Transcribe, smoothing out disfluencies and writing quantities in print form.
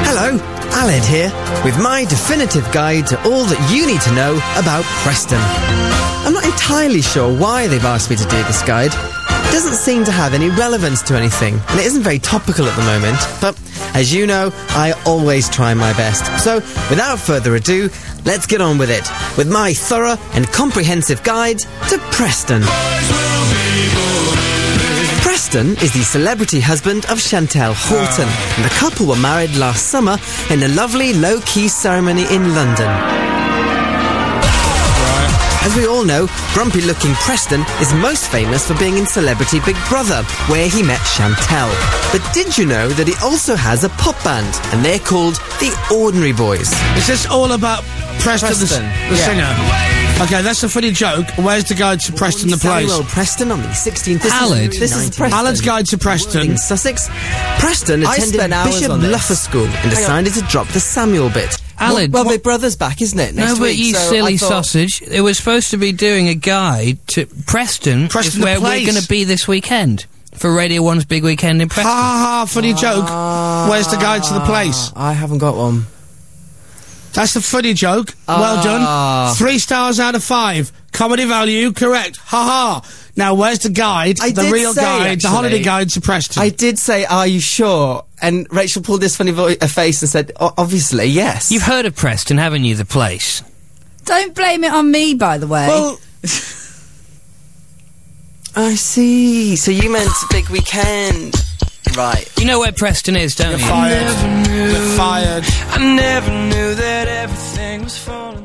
Hello, Aled here, with my definitive guide to all that you need to know about Preston. I'm not entirely sure why they've asked me to do this guide. It doesn't seem to have any relevance to anything, and it isn't very topical at the moment, but as you know, I always try my best. So, without further ado, let's get on with it, with my thorough and comprehensive guide to Preston. Preston is the celebrity husband of Chantel Horton, and the couple were married last summer in a lovely low-key ceremony in London. As we all know, grumpy-looking Preston is most famous for being in Celebrity Big Brother, where he met Chantel. But did you know that he also has a pop band, and they're called the Ordinary Boys? Is this all about Preston the singer? Okay, that's a funny joke. Where's the guide to Preston the place? Samuel Preston on the 16th. This is Preston. Alan's guide to Preston. In Sussex, Preston attended Bishop Luffer School and decided to drop the Samuel bit. Alan, well, Big Brother's back, isn't it? Next no, but week, you so silly sausage. It was supposed to be doing a guide to Preston is where we're going to be this weekend. For Radio 1's big weekend in Preston. Ha ha, funny joke. Where's the guide to the place? I haven't got one. That's a funny joke. Well done. 3 stars out of 5. Comedy value, correct. Ha ha. Now, where's the guide? The real guide, the holiday guide to Preston. I did say, are you sure? And Rachel pulled this funny face and said, obviously, yes. You've heard of Preston, haven't you, the place? Don't blame it on me, by the way. Well, I see. So you meant big weekend. Right. You know where Preston is, don't you? You're fired. You're fired. I never knew that everything was falling.